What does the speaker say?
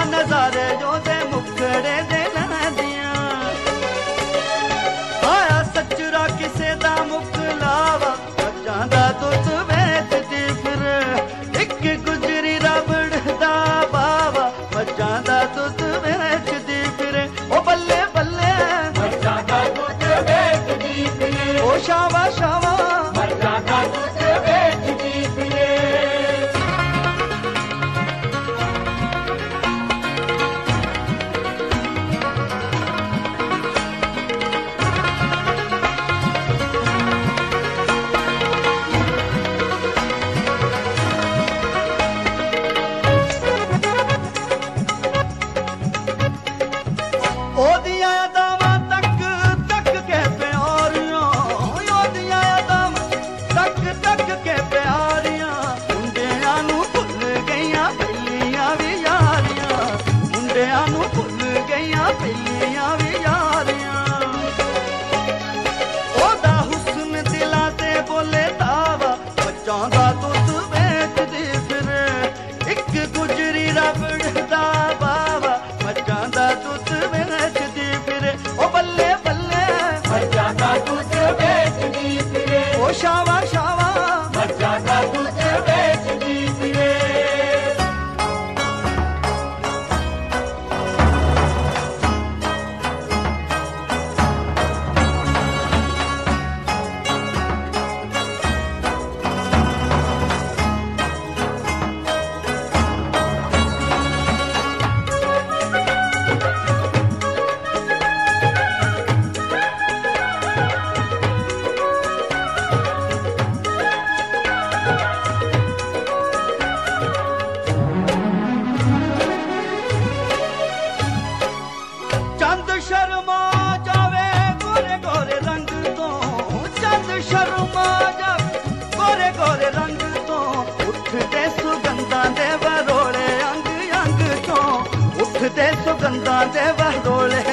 नजारे जो दे मुखड़े दे लैंदियां आया सचरा किसे दा मुकलावा मज्जां दा दुध वेचदी फिर एक गुजरी रबड़ दा बावा मज्जां दा दुध वेचदी फिर ओ बल्ले बल्ले मज्जां दा दुध वेचदी फिर ओ शावा शावा मज्जां दा दुध वेचदी फिर शावा शावा मज्जां दा दुध वेचदी फिरे शर्मा जावे गोरे गोरे रंग तो चंद शर्मा जावे गोरे गोरे रंग तो उठते सुगंधा दे वरोले अंग अंग तो उठते सुगंधा दे वरोले